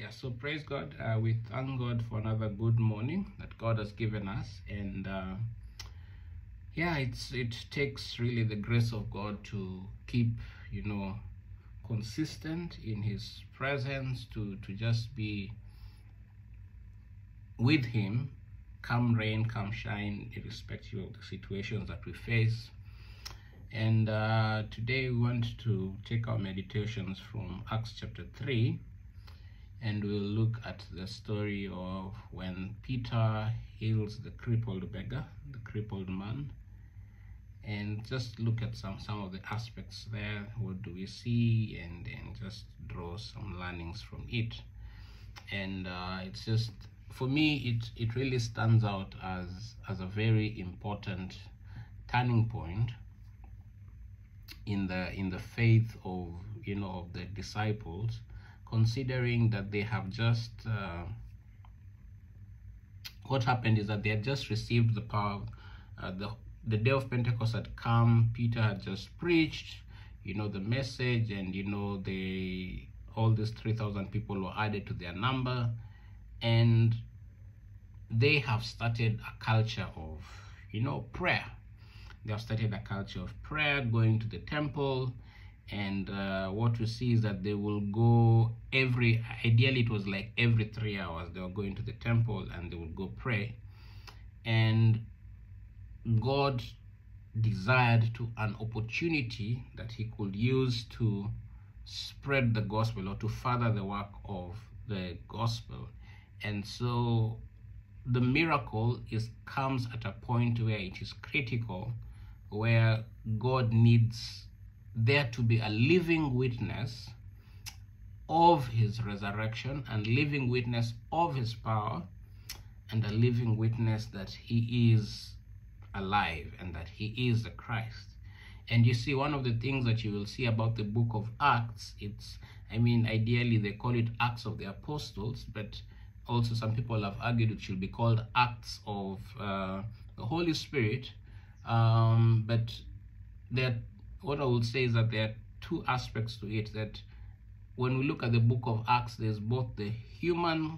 So praise God. We thank God for another good morning that God has given us, and it takes really the grace of God to keep consistent in His presence, to just be with Him, come rain, come shine, irrespective of the situations that we face. And today we want to take our meditations from Acts chapter 3. And we'll look at the story of when Peter heals the crippled beggar, the crippled man, and just look at some of the aspects there. What do we see? And just draw some learnings from it. And it's just, for me, it really stands out as a very important turning point in the faith of of the disciples, considering that they have just what happened is that they had just received the power. The day of Pentecost had come. Peter had just preached the message, and all these 3,000 people were added to their number, and they have started a culture of prayer. They have started a culture of prayer, going to the temple. And what we see is that they will go ideally it was like every 3 hours, they were going to the temple and they would go pray. And God desired an opportunity that He could use to spread the gospel, or to further the work of the gospel. And so the miracle comes at a point where it is critical, where God needs there to be a living witness of His resurrection, and living witness of His power, and a living witness that He is alive and that He is the Christ. And you see, one of the things that you will see about the book of Acts, ideally they call it Acts of the Apostles, but also some people have argued it should be called Acts of the Holy Spirit. But what I would say is that there are two aspects to it. That when we look at the book of Acts, there's both the human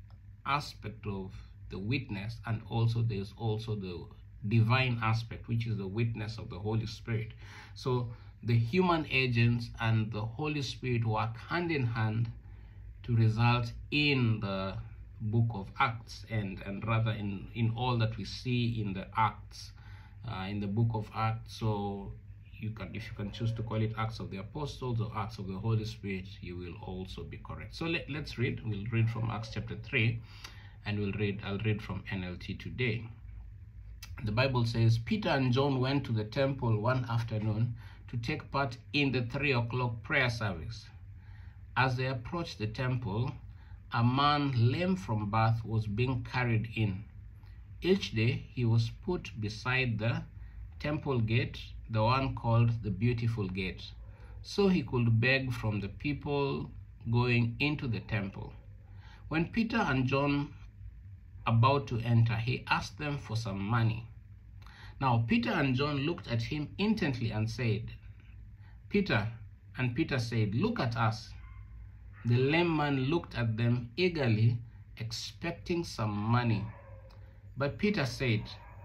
aspect of the witness, and there's also the divine aspect, which is the witness of the Holy Spirit. So the human agents and the Holy Spirit work hand in hand to result in the book of Acts, and rather in all that we see in the Acts, in the book of Acts. So if you can choose to call it Acts of the Apostles or Acts of the Holy Spirit, you will also be correct. So let's read. We'll read from Acts chapter 3, and I'll read from NLT today. The Bible says, Peter and John went to the temple one afternoon to take part in the 3 o'clock prayer service. As they approached the temple, a man lame from birth was being carried in. Each day he was put beside the temple gate, the one called the Beautiful Gate, so he could beg from the people going into the temple. When Peter and John about to enter, he asked them for some money. Now Peter and John looked at him intently and said, Peter said, "Look at us." The lame man looked at them eagerly, expecting some money. But Peter said,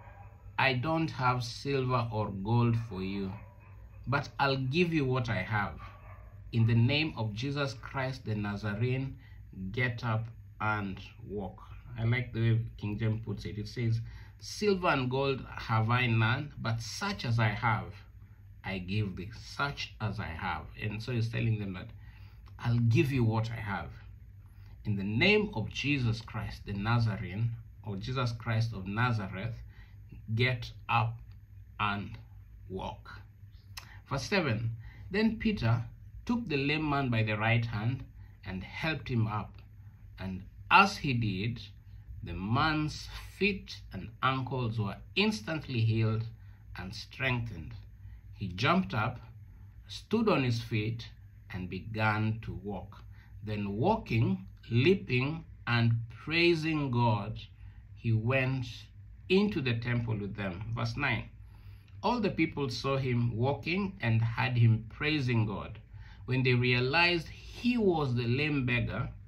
"I don't have silver or gold for you, but I'll give you what I have. In the name of Jesus Christ the Nazarene, get up and walk." I like the way King James puts it. It says, "Silver and gold have I none, but such as I have, I give thee." Such as I have. And so he's telling them that I'll give you what I have. In the name of Jesus Christ the Nazarene, or Jesus Christ of Nazareth, get up and walk. Verse 7, then Peter took the lame man by the right hand and helped him up. And as he did, the man's feet and ankles were instantly healed and strengthened. He jumped up, stood on his feet, and began to walk. Then walking, leaping, and praising God, he went into the temple with them. Verse 9, all the people saw him walking and heard him praising God. When they realized he was the lame beggar,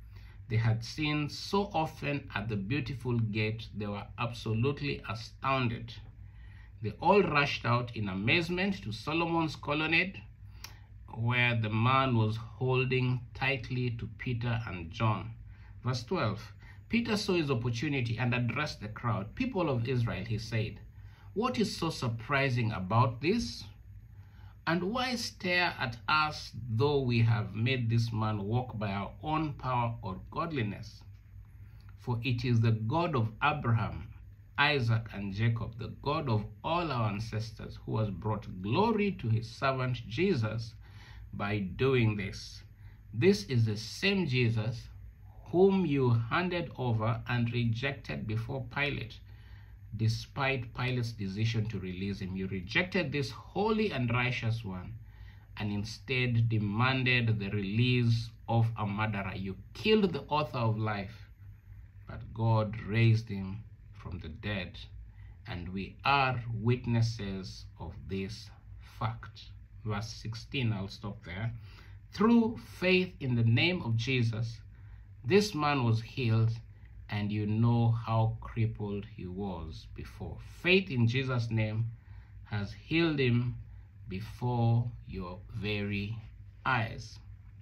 they had seen so often at the beautiful gate, they were absolutely astounded. They all rushed out in amazement to Solomon's colonnade, where the man was holding tightly to Peter and John. Verse 12, Peter saw his opportunity and addressed the crowd. People of Israel, he said, what is so surprising about this? And why stare at us, though we have made this man walk by our own power or godliness? For it is the God of Abraham, Isaac, and Jacob, the God of all our ancestors, who has brought glory to his servant Jesus by doing this. This is the same Jesus whom you handed over and rejected before Pilate. Despite Pilate's decision to release him, you rejected this holy and righteous one and instead demanded the release of a murderer. You killed the author of life, but God raised him from the dead, and we are witnesses of this fact. Verse 16, I'll stop there. Through faith in the name of Jesus, this man was healed, and you know how crippled he was before. Faith in Jesus' name has healed him before your very eyes.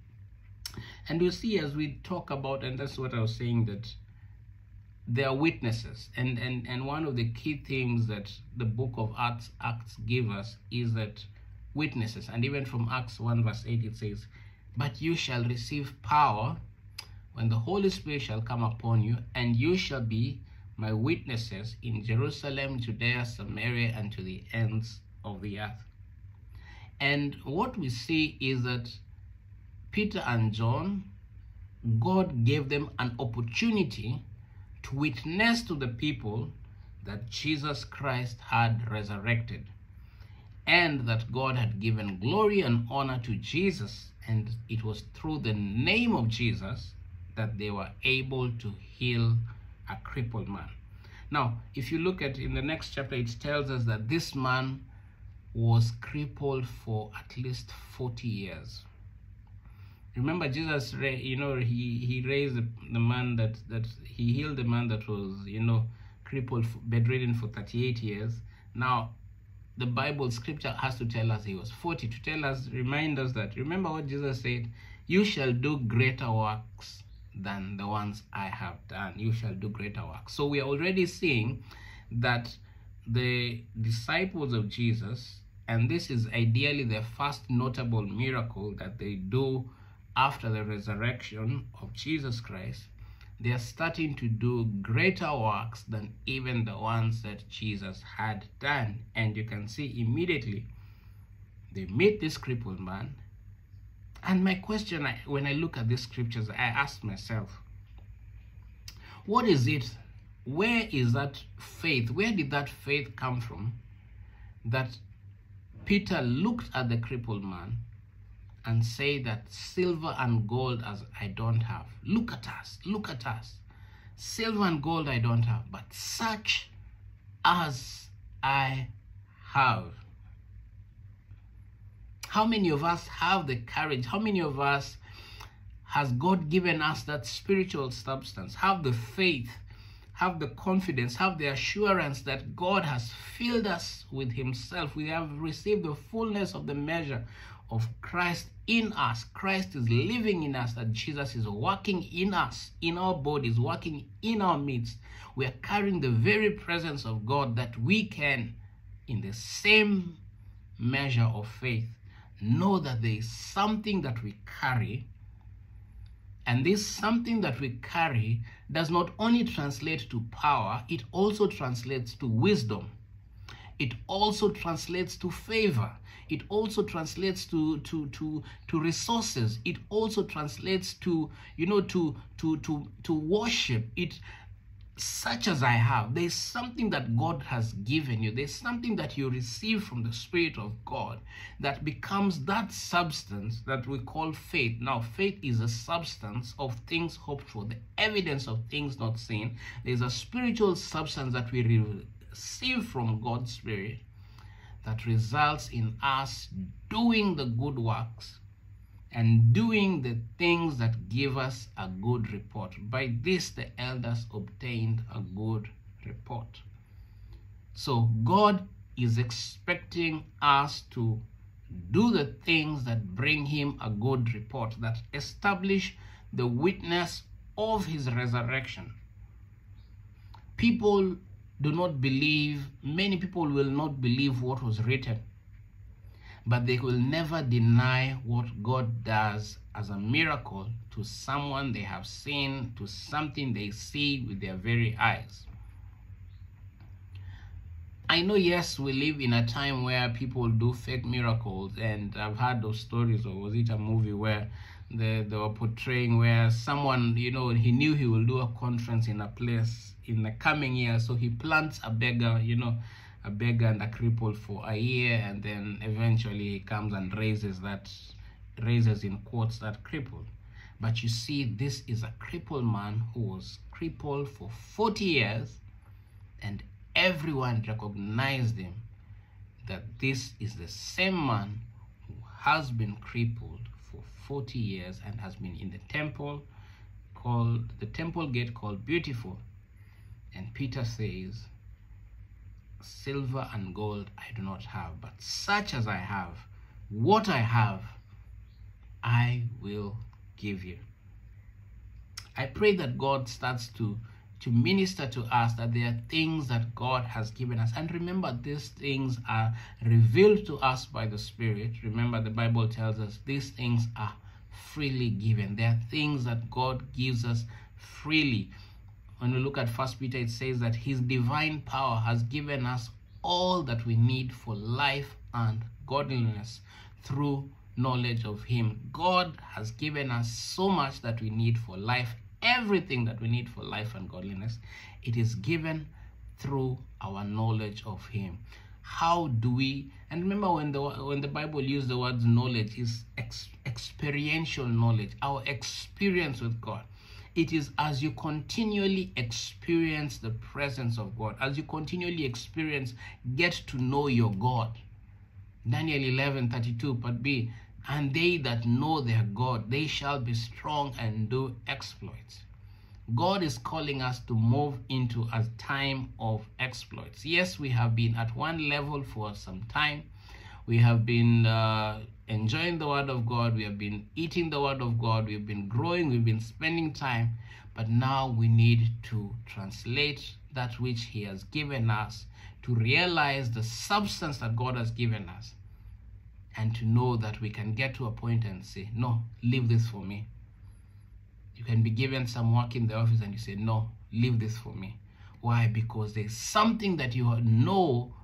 And you see, as we talk about, and that's what I was saying, that they are witnesses. And one of the key things that the book of Acts give us is that witnesses. And even from Acts 1 verse 8, it says, but you shall receive power when the Holy Spirit shall come upon you, and you shall be my witnesses in Jerusalem, Judea, Samaria, and to the ends of the earth. And what we see is that Peter and John, God gave them an opportunity to witness to the people that Jesus Christ had resurrected, and that God had given glory and honor to Jesus, and it was through the name of Jesus that they were able to heal a crippled man. Now, if you look at in the next chapter, it tells us that this man was crippled for at least 40 years. Remember, Jesus, he raised the man that he healed the man that was, crippled, bedridden for 38 years. Now, the Bible scripture has to tell us he was 40 to tell us, remind us that, remember what Jesus said, you shall do greater works than the ones I have done. You shall do greater works. So we are already seeing that the disciples of Jesus, and this is ideally the first notable miracle that they do after the resurrection of Jesus Christ, they are starting to do greater works than even the ones that Jesus had done. And you can see immediately they meet this crippled man. And my question, when I look at these scriptures, I ask myself, what is it? Where is that faith? Where did that faith come from that Peter looked at the crippled man and said that silver and gold as I don't have. Look at us. Silver and gold I don't have, but such as I have. How many of us have the courage? How many of us has God given us that spiritual substance? Have the faith, have the confidence, have the assurance that God has filled us with himself. We have received the fullness of the measure of Christ in us. Christ is living in us, that Jesus is working in us, in our bodies, working in our midst. We are carrying the very presence of God, that we can, in the same measure of faith, know that there is something that we carry, and this something that we carry does not only translate to power, it also translates to wisdom. It also translates to favor. It also translates to resources. It also translates to, to worship. It, such as I have, there's something that God has given you. There's something that you receive from the Spirit of God that becomes that substance that we call faith. Now, faith is a substance of things hoped for, the evidence of things not seen. There's a spiritual substance that we receive from God's Spirit that results in us doing the good works and doing the things that give us a good report. By this the elders obtained a good report. So God is expecting us to do the things that bring him a good report, that establish the witness of his resurrection. People do not believe, many people will not believe what was written, but they will never deny what God does as a miracle to someone they have seen, to something they see with their very eyes. I know, yes, we live in a time where people do fake miracles, and I've heard those stories, or was it a movie where they were portraying where someone, he knew he will do a conference in a place in the coming year, so he plants a beggar, a beggar and a cripple for a year, and then eventually he comes and raises in quotes that cripple. But you see, this is a crippled man who was crippled for 40 years, and everyone recognized him, that this is the same man who has been crippled for 40 years and has been in the temple gate called Beautiful. And Peter says, silver and gold I do not have, but such as I have, what I have, I will give you. I pray that God starts to minister to us, that there are things that God has given us. And remember, these things are revealed to us by the Spirit. Remember, the Bible tells us these things are freely given. There are things that God gives us freely. When we look at 1 Peter, it says that his divine power has given us all that we need for life and godliness through knowledge of him. God has given us so much that we need for life. Everything that we need for life and godliness, it is given through our knowledge of him. How do we, and remember when the Bible used the word knowledge, is experiential knowledge, our experience with God. It is as you continually experience the presence of God, as you continually get to know your God. Daniel 11:32 part B, and they that know their God, they shall be strong and do exploits. God is calling us to move into a time of exploits. Yes, we have been at one level for some time. We have been enjoying the word of God. We have been eating the word of God. We've been growing. We've been spending time. But now we need to translate that which he has given us, to realize the substance that God has given us, and to know that we can get to a point and say, no, leave this for me. You can be given some work in the office and you say, no, leave this for me. Why? Because there's something that you know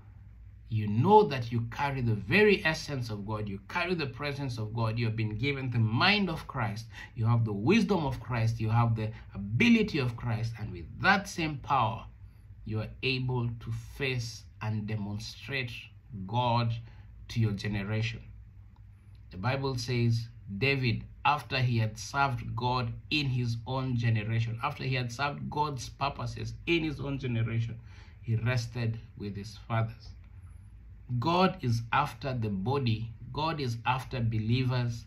that you carry the very essence of God. You carry the presence of God. You have been given the mind of Christ. You have the wisdom of Christ. You have the ability of Christ. And with that same power, you are able to face and demonstrate God to your generation. The Bible says David, after he had served God in his own generation, after he had served God's purposes in his own generation, he rested with his fathers. God is after the body. God is after believers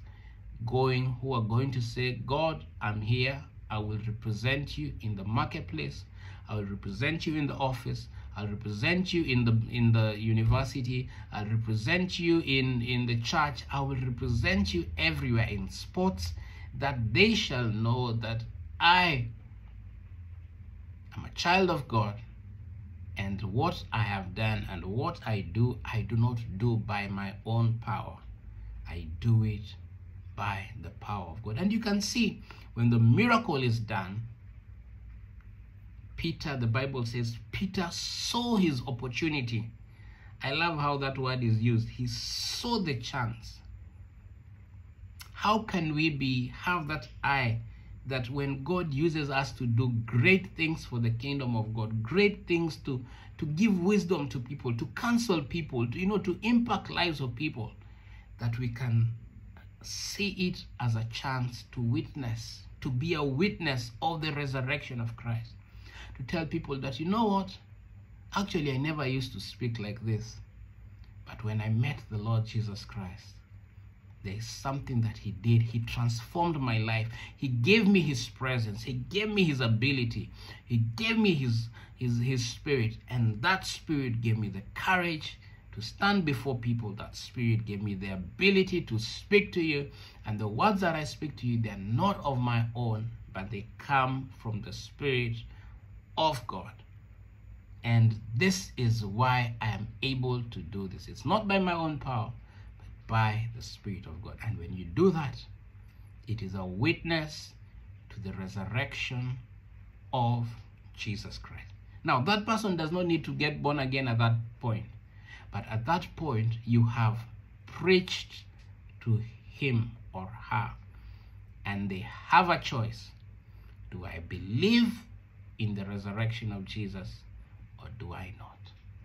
who are going to say, God, I'm here. I will represent you in the marketplace. I will represent you in the office. I'll represent you in the university. I'll represent you in the church. I will represent you everywhere in sports, that they shall know that I am a child of God, and what I have done and what I do not do by my own power. I do it by the power of God. And you can see when the miracle is done, Peter, the Bible says, Peter saw his opportunity. I love how that word is used. He saw the chance. How can we have that eye, that when God uses us to do great things for the kingdom of God, great things to give wisdom to people, to counsel people, to impact lives of people, that we can see it as a chance to witness, to be a witness of the resurrection of Christ, to tell people that, you know what, actually I never used to speak like this, but when I met the Lord Jesus Christ, There is something that he did. He transformed my life. He gave me his presence. He gave me his ability. He gave me his spirit. And that spirit gave me the courage to stand before people. That spirit gave me the ability to speak to you. And the words that I speak to you, they're not of my own, but they come from the Spirit of God. And this is why I am able to do this. It's not by my own power, by the Spirit of God. And when you do that, it is a witness to the resurrection of Jesus Christ. Now, that person does not need to get born again at that point. But at that point, you have preached to him or her. And they have a choice. Do I believe in the resurrection of Jesus, or do I not?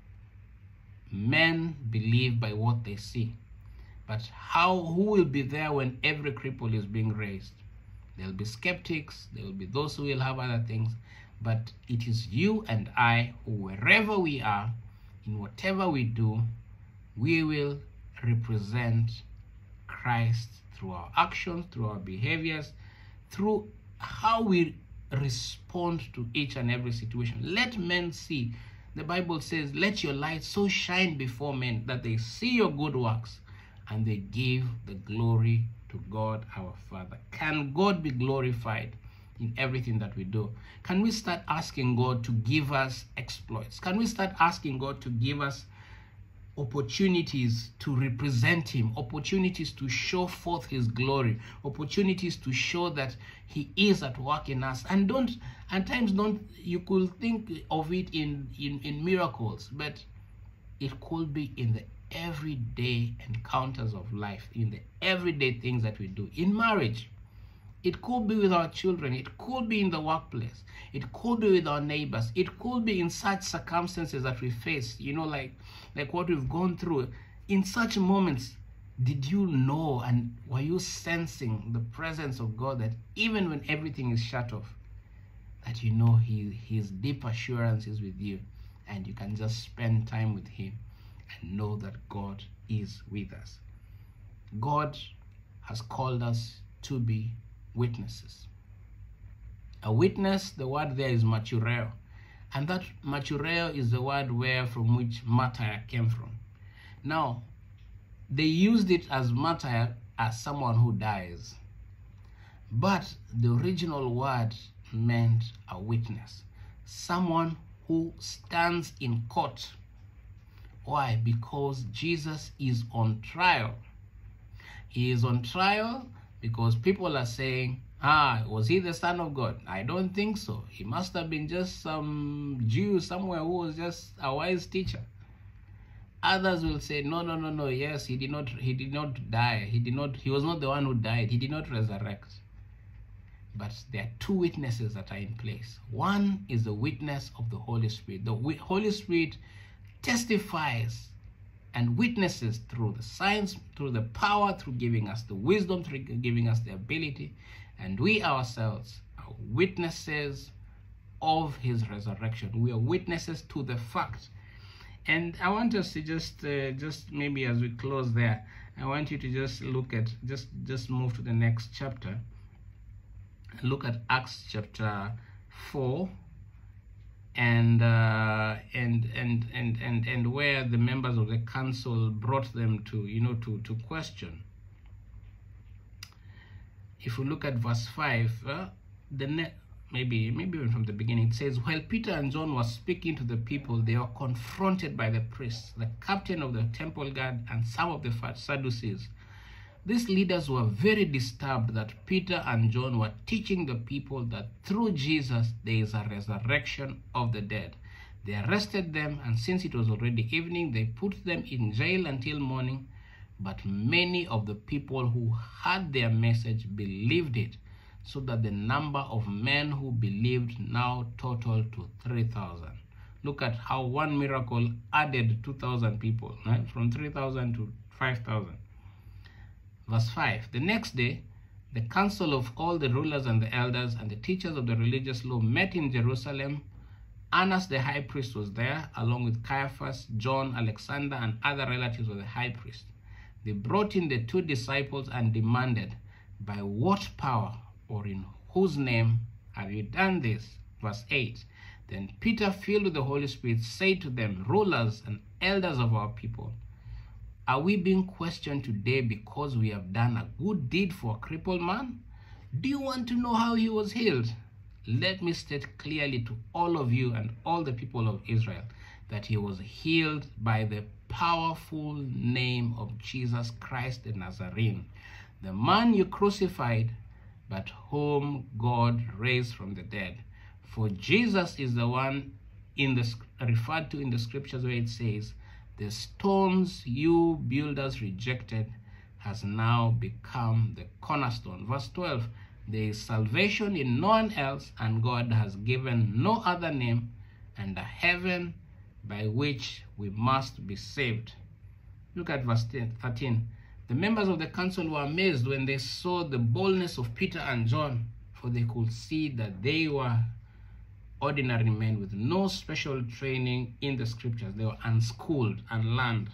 Men believe by what they see. But who will be there when every cripple is being raised? There will be skeptics, there will be those who will have other things, but it is you and I who, wherever we are, in whatever we do, we will represent Christ through our actions, through our behaviors, through how we respond to each and every situation. Let men see. The Bible says, let your light so shine before men that they see your good works and they give the glory to God our Father. Can God be glorified in everything that we do? Can we start asking God to give us exploits? Can we start asking God to give us opportunities to represent him, opportunities to show forth his glory, opportunities to show that he is at work in us? And you could think of it in miracles, but it could be in the everyday encounters of life, in the everyday things that we do. In marriage, it could be with our children, it could be in the workplace, it could be with our neighbors, it could be in such circumstances that we face, like what we've gone through. In such moments, did you know and were you sensing the presence of God, that even when everything is shut off, that you know his deep assurance is with you, and you can just spend time with him and know that God is with us. God has called us to be witnesses. A witness, the word there is matureo, and that matureo is the word from which martyr came from. Now, they used it as martyr as someone who dies, but the original word meant a witness, someone who stands in court. Why? Because Jesus is on trial. He is on trial because people are saying, was he the Son of God? I don't think so. He must have been just some Jew somewhere who was just a wise teacher. Others will say, no, yes, he did not die. He was not the one who died. He did not resurrect. But there are two witnesses that are in place. One is the witness of the Holy Spirit. The Holy Spirit testifies and witnesses through the signs, through the power, through giving us the wisdom, through giving us the ability. And we ourselves are witnesses of his resurrection. We are witnesses to the fact. And I want us to just maybe as we close there, I want you to just look at, just move to the next chapter. Look at Acts chapter 4, and where the members of the council brought them to question. If we look at verse 5, maybe even from the beginning, it says, while Peter and John were speaking to the people, they were confronted by the priests, the captain of the temple guard, and some of the Sadducees. These leaders were very disturbed that Peter and John were teaching the people that through Jesus there is a resurrection of the dead. They arrested them, and since it was already evening, they put them in jail until morning. But many of the people who heard their message believed it, so that the number of men who believed now totaled to 3,000. Look at how one miracle added 2,000 people, right? From 3,000 to 5,000. Verse 5, the next day, the council of all the rulers and the elders and the teachers of the religious law met in Jerusalem. Annas the high priest was there, along with Caiaphas, John, Alexander, and other relatives of the high priest. They brought in the 2 disciples and demanded, "By what power or in whose name have you done this?" Verse 8. Then Peter, filled with the Holy Spirit, said to them, "Rulers and elders of our people, are we being questioned today because we have done a good deed for a crippled man? Do you want to know how he was healed? Let me state clearly to all of you and all the people of Israel that he was healed by the powerful name of Jesus Christ the Nazarene, the man you crucified, but whom God raised from the dead. For Jesus is the one referred to in the scriptures where it says, 'The stones you builders rejected has now become the cornerstone.'" Verse 12, "There is salvation in no one else, and God has given no other name under heaven by which we must be saved." Look at verse 13. "The members of the council were amazed when they saw the boldness of Peter and John, for they could see that they were ordinary men with no special training in the scriptures. They were unschooled, unlearned.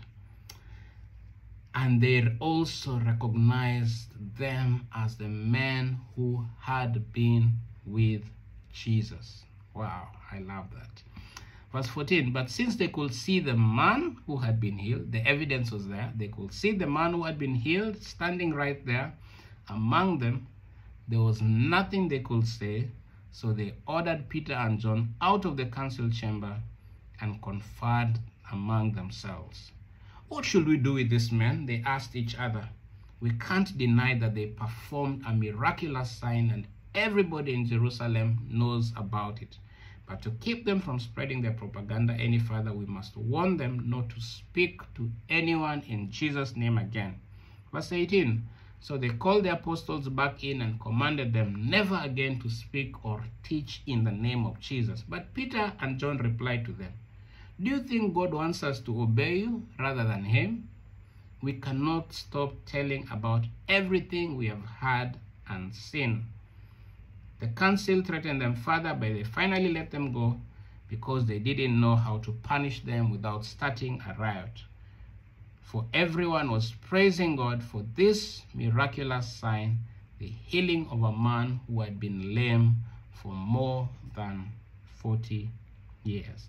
And they also recognized them as the men who had been with Jesus." Wow, I love that. Verse 14, "But since they could see the man who had been healed," the evidence was there, they could see the man who had been healed standing right there among them, there was nothing they could say. So they ordered Peter and John out of the council chamber and conferred among themselves. "What should we do with this man?" they asked each other. "We can't deny that they performed a miraculous sign and everybody in Jerusalem knows about it. But to keep them from spreading their propaganda any further, we must warn them not to speak to anyone in Jesus' name again." Verse 18, "So they called the apostles back in and commanded them never again to speak or teach in the name of Jesus. But Peter and John replied to them, 'Do you think God wants us to obey you rather than him? We cannot stop telling about everything we have heard and seen.' The council threatened them further, but they finally let them go because they didn't know how to punish them without starting a riot. For everyone was praising God for this miraculous sign, the healing of a man who had been lame for more than 40 years.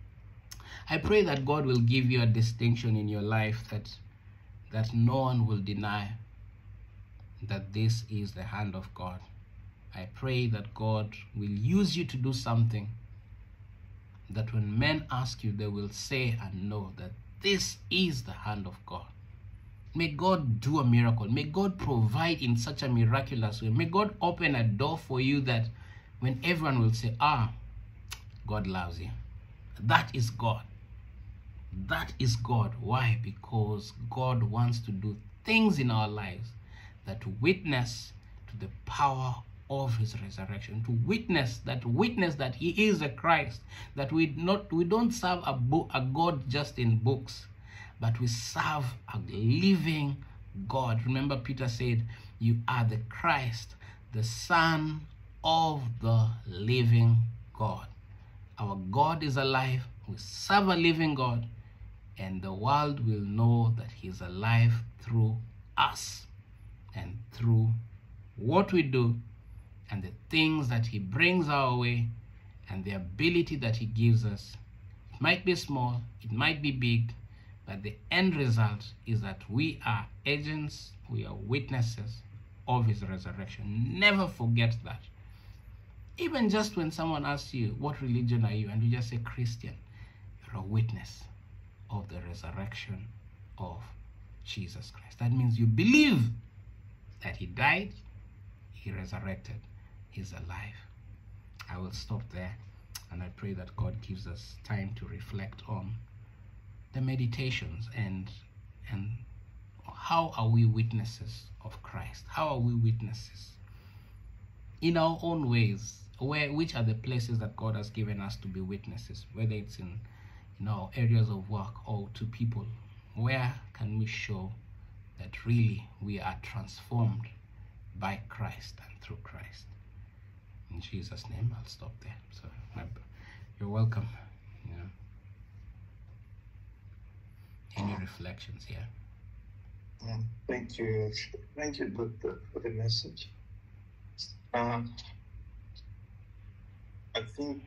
I pray that God will give you a distinction in your life that no one will deny that this is the hand of God. I pray that God will use you to do something that when men ask you, they will say and know that this is the hand of God. May God do a miracle. May God provide in such a miraculous way. May God open a door for you that when everyone will say, God loves you. That is God. That is God. Why? Because God wants to do things in our lives that witness to the power of his resurrection, to witness that he is the Christ, that we don't serve a God just in books, but we serve a living God. Remember, Peter said, "You are the Christ, the Son of the living God." Our God is alive. We serve a living God, and the world will know that he is alive through us and through what we do and the things that he brings our way and the ability that he gives us. It might be small, it might be big, but the end result is that we are agents, we are witnesses of his resurrection. Never forget that. Even just when someone asks you, "What religion are you?" and you just say Christian, you're a witness of the resurrection of Jesus Christ. That means you believe that he died, he resurrected, he's alive. I will stop there, and I pray that God gives us time to reflect on the meditations and how are we witnesses of Christ? How are we witnesses in our own ways? Which are the places that God has given us to be witnesses, whether it's in our areas of work or to people? Where can we show that really we are transformed by Christ and through Christ? In Jesus' name, I'll stop there. So you're welcome. Any reflections here? Thank you, Doctor, for the message. I think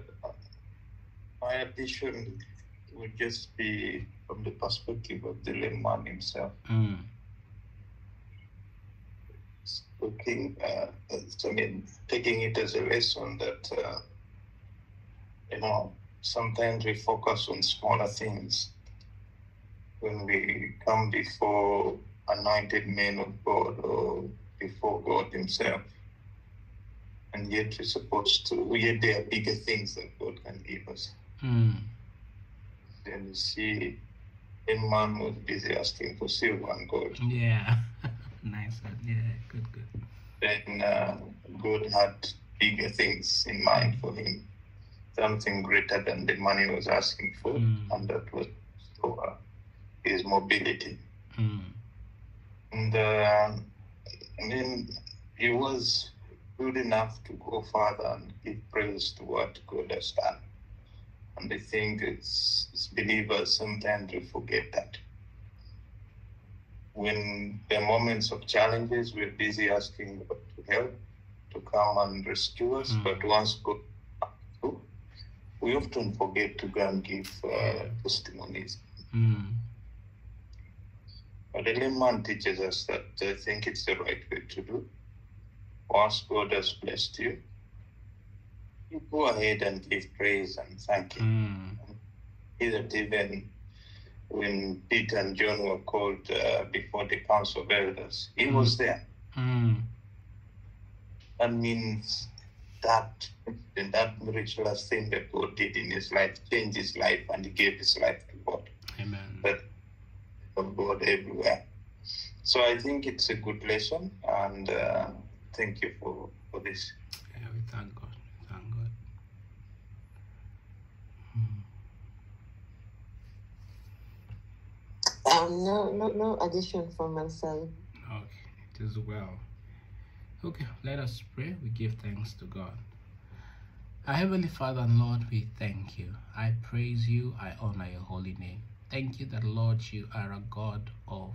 my addition would just be from the perspective of the lame man himself. Looking, taking it as a lesson that, sometimes we focus on smaller things when we come before anointed men of God or before God himself. And yet yet there are bigger things that God can give us. Then you see a man was busy asking for silver and gold. Yeah. Nice. Yeah, good. Then God had bigger things in mind for him, something greater than the money he was asking for, and that was his mobility. And he was good enough to go further and give praise to what God has done. And I think it's believers sometimes we forget that. When there are moments of challenges, we're busy asking God to help, to come and rescue us. But once God comes through, we often forget to go and give testimonies. But the lame man teaches us that I think it's the right way to do. Once God has blessed you, you go ahead and give praise and thank Him. Even when Peter and John were called before the council of elders, he was there. That means that miraculous thing that God did in his life changed his life, and he gave his life to God. Amen. But of God everywhere. So I think it's a good lesson, and thank you for this. Yeah, we thank God. No addition from my side. Okay, it is well. Okay, let us pray. We give thanks to God. Our Heavenly Father and Lord, we thank you. I praise you. I honor your holy name. Thank you that, Lord, you are a God of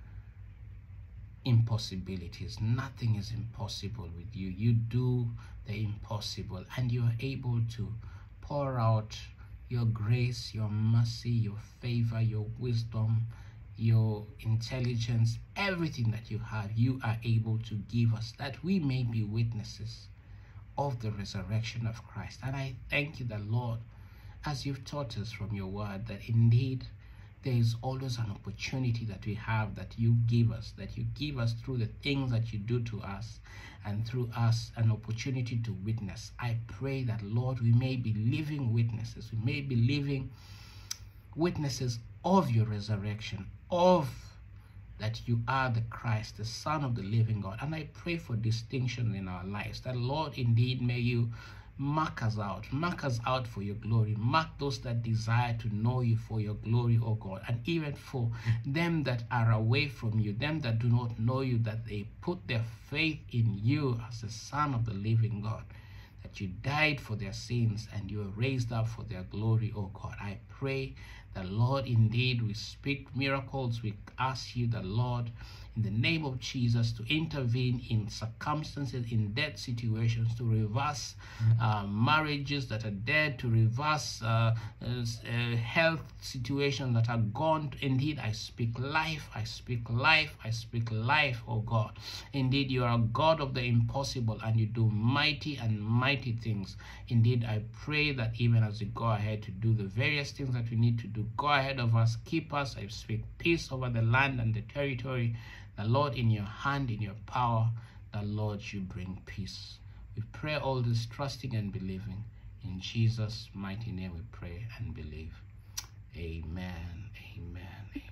impossibilities. Nothing is impossible with you. You do the impossible, and you are able to pour out your grace, your mercy, your favor, your wisdom, your intelligence, everything that you have, you are able to give us, that we may be witnesses of the resurrection of Christ. And I thank you that, Lord, as you've taught us from your word, that indeed there is always an opportunity that we have, that you give us through the things that you do to us, and through us an opportunity to witness. I pray that, Lord, we may be living witnesses. We may be living witnesses of your resurrection, of that you are the Christ, the Son of the living God. And I pray for distinction in our lives, that, Lord, indeed may you mark us out for your glory. Mark those that desire to know you for your glory, O God. And even for them that are away from you, them that do not know you, that they put their faith in you as the Son of the living God, that you died for their sins and you were raised up for their glory, O God. I pray that, Lord, indeed we speak miracles. We ask you, the Lord, in the name of Jesus, to intervene in circumstances, in dead situations, to reverse marriages that are dead, to reverse health situations that are gone. Indeed, I speak life, I speak life, I speak life, oh God. Indeed, you are a God of the impossible, and you do mighty and mighty things. Indeed, I pray that even as we go ahead to do the various things that we need to do, go ahead of us, keep us. I speak peace over the land and the territory. The Lord, in your hand, in your power, the Lord, you bring peace. We pray all this trusting and believing. In Jesus' mighty name we pray and believe. Amen. Amen.